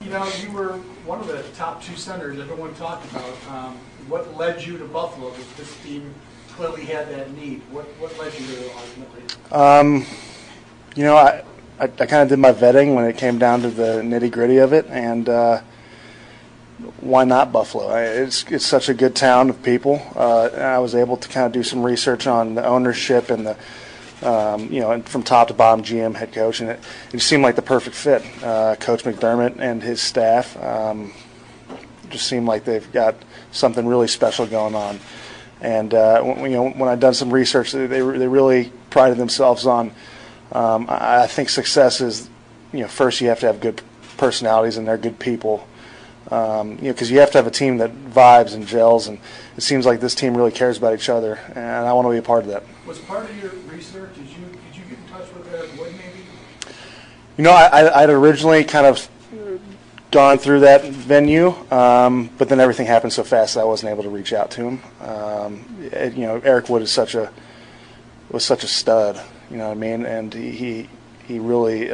You know, you were one of the top two centers everyone talked about. What led you to Buffalo? Because this team clearly had that need. What led you to it ultimately? You know, I kind of did my vetting when it came down to the nitty-gritty of it, and why not Buffalo? It's such a good town of people. And I was able to kind of do some research on the ownership and the and from top to bottom, GM, head coach, and it just seemed like the perfect fit. Coach McDermott and his staff just seem like they've got something really special going on. And when I'd done some research, they really prided themselves on. I think success is, first you have to have good personalities and they're good people. Because you have to have a team that vibes and gels, and it seems like this team really cares about each other, and I want to be a part of that. Was part of your research, did you get in touch with Eric Wood maybe? I'd originally kind of gone through that venue, but then everything happened so fast that I wasn't able to reach out to him. Eric Wood is was such a stud, you know what I mean, and he really,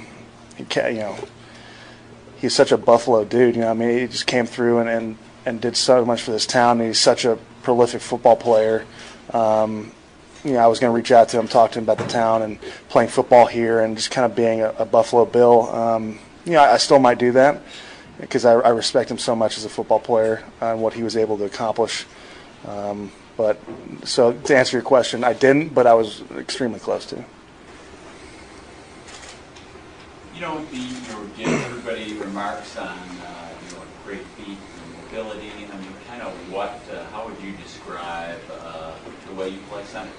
he's such a Buffalo dude, you know what I mean? He just came through and did so much for this town. He's such a prolific football player. I was going to reach out to him, talk to him about the town and playing football here and just kind of being a Buffalo Bill. I still might do that because I respect him so much as a football player and what he was able to accomplish. So to answer your question, I didn't, but I was extremely close to. Give everybody remarks on great feet and mobility. I mean, kind of how would you describe the way you play center?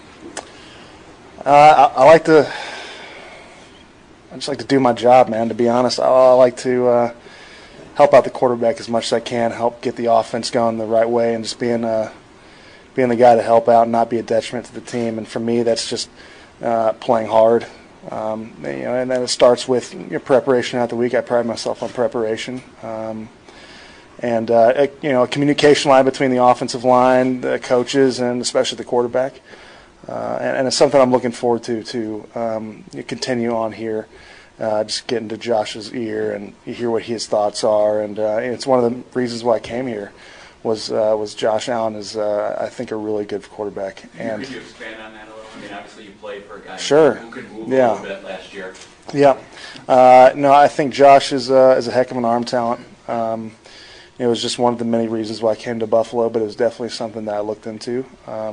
I just like to do my job, man. To be honest, I like to help out the quarterback as much as I can, help get the offense going the right way, and just being the guy to help out and not be a detriment to the team. And for me, that's just playing hard. And then it starts with your preparation throughout the week. I pride myself on preparation. A communication line between the offensive line, the coaches, and especially the quarterback. And it's something I'm looking forward to continue on here. Just get into Josh's ear and you hear what his thoughts are. And it's one of the reasons why I came here was Josh Allen is, I think, a really good quarterback. Could you expand on that a little? I mean, obviously you played for a guy who could move a little bit last year. Yeah. I think Josh is a heck of an arm talent. It was just one of the many reasons why I came to Buffalo, but it was definitely something that I looked into.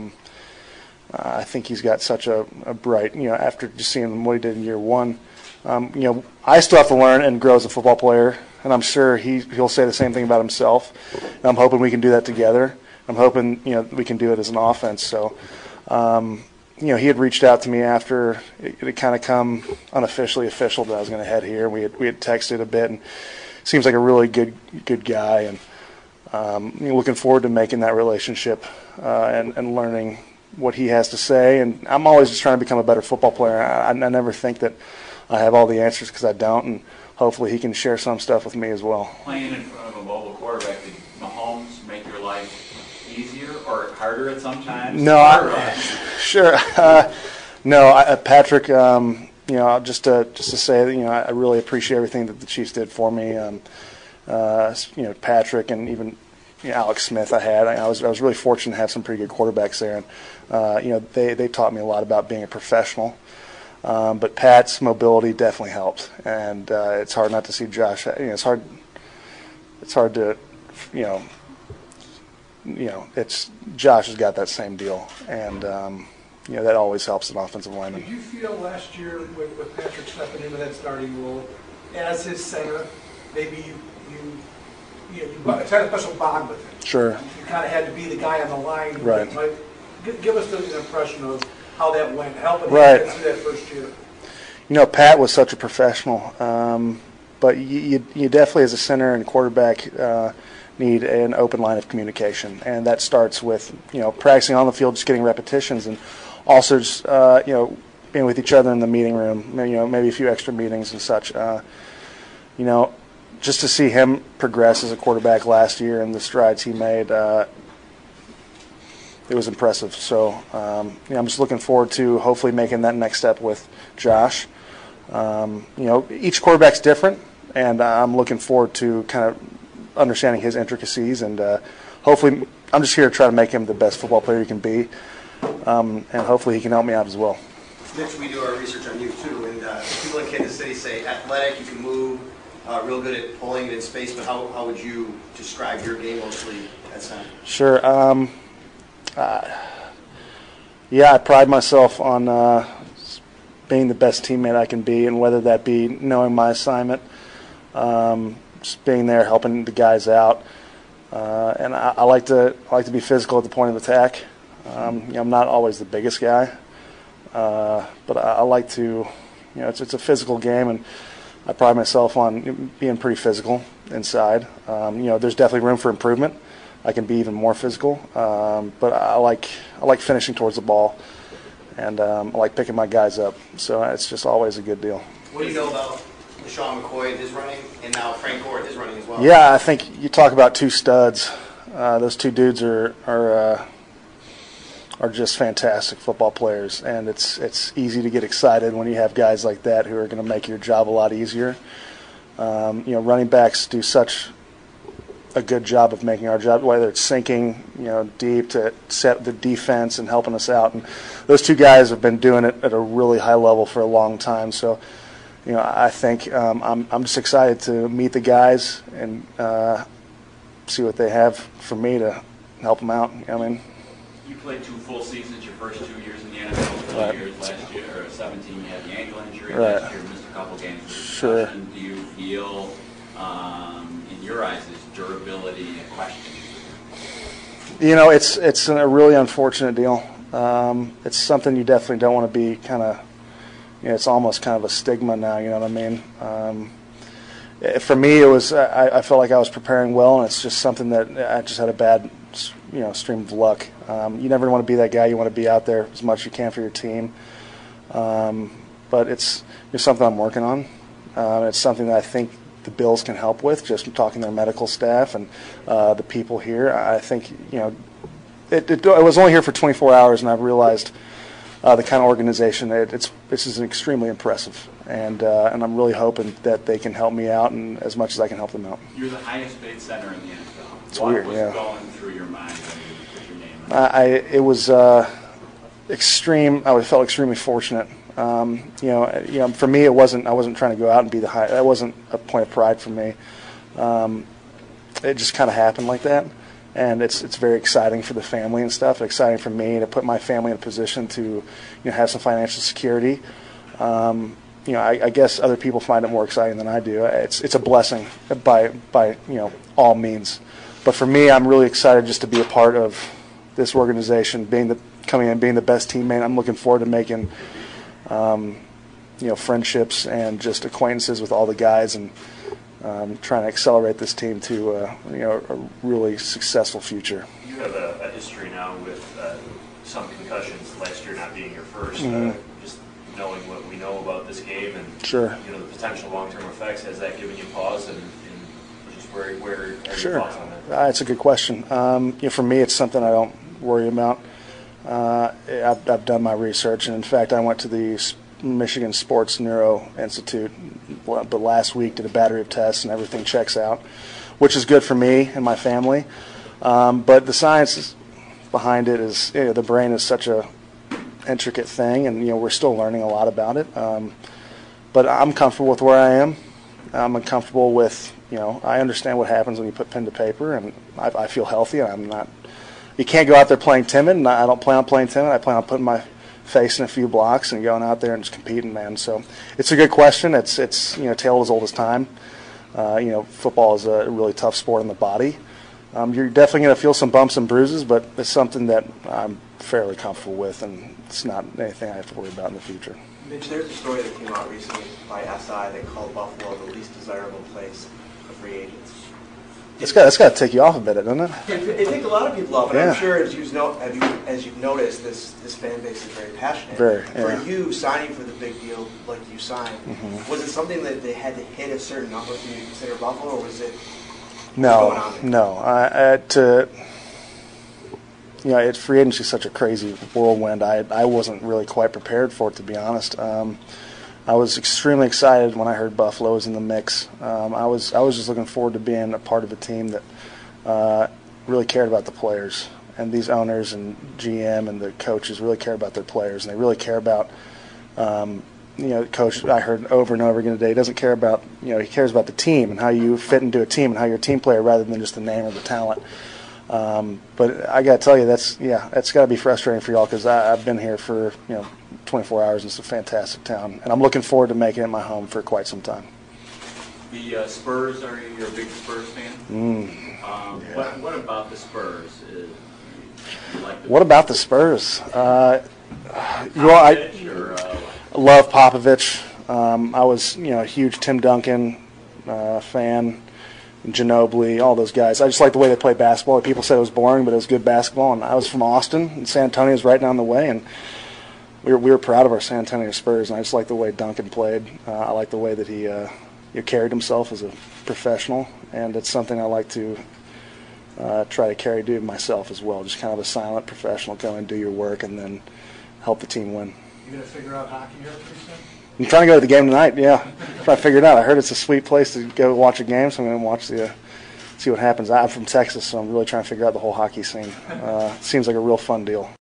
I think he's got such a bright, after just seeing what he did in year one, I still have to learn and grow as a football player, and I'm sure he'll say the same thing about himself. And I'm hoping we can do that together. I'm hoping, we can do it as an offense. So, he had reached out to me after it had kind of come unofficially official that I was going to head here. We had texted a bit, and seems like a really good guy, and looking forward to making that relationship and learning what he has to say. And I'm always just trying to become a better football player. I never think that I have all the answers because I don't, and hopefully he can share some stuff with me as well. Playing in front of a mobile quarterback, did Mahomes make your life easier or harder at some times? No, sure. Patrick. Just to say that I really appreciate everything that the Chiefs did for me. Patrick and even Alex Smith. I was really fortunate to have some pretty good quarterbacks there, and they taught me a lot about being a professional. But Pat's mobility definitely helped, and it's hard not to see Josh. It's hard to it's Josh has got that same deal, and that always helps an offensive lineman. Did you feel last year with Patrick stepping into that starting role as his center, maybe you had a special bond with him? Sure. You kind of had to be the guy on the line. Right. Give us an impression of how that went, helping him get through that first year. Pat was such a professional, but you definitely, as a center and quarterback, need an open line of communication, and that starts with practicing on the field, just getting repetitions, and also just being with each other in the meeting room. Maybe a few extra meetings and such. Just to see him progress as a quarterback last year and the strides he made, it was impressive. So I'm just looking forward to hopefully making that next step with Josh. Each quarterback's different, and I'm looking forward to kind of understanding his intricacies, and hopefully I'm just here to try to make him the best football player he can be, and hopefully he can help me out as well. Mitch, we do our research on you too, and people in Kansas City say athletic, you can move, real good at pulling it in space, but how would you describe your game mostly at center? Sure. Yeah, I pride myself on being the best teammate I can be, and whether that be knowing my assignment, just being there, helping the guys out, and I like to be physical at the point of attack. I'm not always the biggest guy, but I like to, it's a physical game, and I pride myself on being pretty physical inside. There's definitely room for improvement. I can be even more physical, but I like finishing towards the ball, and I like picking my guys up. So it's just always a good deal. What do you know about LaShawn McCoy and his running, and now Frank Gore and his running as well? Yeah, I think you talk about two studs. Those two dudes are just fantastic football players, and it's easy to get excited when you have guys like that who are going to make your job a lot easier. Running backs do such a good job of making our job, whether it's sinking, deep to set the defense and helping us out. And those two guys have been doing it at a really high level for a long time. So, I think I'm just excited to meet the guys and see what they have for me to help them out. You played 2 full seasons your first 2 years in the NFL, 2 years last year, or 17 you had the ankle injury, last year missed a couple games with Sure. concussion. Do you feel, in your eyes, is durability a question? It's a really unfortunate deal. It's something you definitely don't want to be kind of, it's almost kind of a stigma now, you know what I mean? For me, it was, I felt like I was preparing well, and it's just something that I just had a bad, stream of luck. You never want to be that guy. You want to be out there as much as you can for your team. But it's something I'm working on. It's something that I think the Bills can help with, just from talking to their medical staff and the people here. I think, it was only here for 24 hours, and I've realized the kind of organization, this is extremely impressive. And I'm really hoping that they can help me out, and as much as I can help them out. You're the highest paid center in the NFL. It's weird, yeah. What was going through your mind when you put your name on it? It was extreme. I felt extremely fortunate. For me, I wasn't trying to go out and be the high. That wasn't a point of pride for me. It just kind of happened like that, and it's very exciting for the family and stuff. Exciting for me to put my family in a position to, have some financial security. I guess other people find it more exciting than I do. It's a blessing by all means. But for me, I'm really excited just to be a part of this organization, coming in, being the best teammate. I'm looking forward to making, friendships and just acquaintances with all the guys, and trying to accelerate this team to, a really successful future. You have a history now with some concussions. Last year not being your first. Just knowing what we know about this game and Sure. The potential long-term effects, has that given you pause? And just where are your Sure. thoughts on that? It's a good question. For me, it's something I don't worry about. I've done my research, and in fact, I went to the Michigan Sports Neuro Institute, but last week did a battery of tests, and everything checks out, which is good for me and my family. But the science behind it is, the brain is such a intricate thing, and we're still learning a lot about it. But I'm comfortable with where I am. I'm comfortable with, I understand what happens when you put pen to paper, and I feel healthy, and I'm not. You can't go out there playing timid, and I don't plan on playing timid. I plan on putting my face in a few blocks and going out there and just competing, man. So it's a good question. It's tale as old as time. Football is a really tough sport on the body. You're definitely going to feel some bumps and bruises, but it's something that I'm fairly comfortable with, and it's not anything I have to worry about in the future. Mitch, there's a story that came out recently by SI that called Buffalo the least desirable place for free agents. It's got to take you off a bit, doesn't it? I think a lot of people off, and Yeah. I'm sure as you've noticed, this fan base is very passionate. Very, yeah. For you, signing for the big deal like you signed, was it something that they had to hit a certain number for you to consider Buffalo, or was it going on there? No. Free agency is such a crazy whirlwind. I wasn't really quite prepared for it, to be honest. I was extremely excited when I heard Buffalo was in the mix. I was just looking forward to being a part of a team that really cared about the players. And these owners and GM and the coaches really care about their players, and they really care about, coach, I heard over and over again today, he doesn't care about, he cares about the team and how you fit into a team and how you're a team player rather than just the name or the talent. But I got to tell you, that's got to be frustrating for y'all, because I've been here for 24 hours, and it's a fantastic town, and I'm looking forward to making it my home for quite some time. The Spurs, are you a big Spurs fan? Yeah. What about the Spurs? What about the Spurs? I Popovich love Popovich. I was a huge Tim Duncan fan. Ginobili, all those guys. I just like the way they play basketball. People said it was boring, but it was good basketball. And I was from Austin, and San Antonio is right down the way, and we were proud of our San Antonio Spurs. And I just like the way Duncan played. I like the way that he carried himself as a professional, and it's something I like to try to do myself as well. Just kind of a silent professional, go and do your work, and then help the team win. You gonna figure out hockey here pretty soon? I'm trying to go to the game tonight, yeah. Try to figure it out. I heard it's a sweet place to go watch a game, so I'm going to watch see what happens. I'm from Texas, so I'm really trying to figure out the whole hockey scene. It seems like a real fun deal.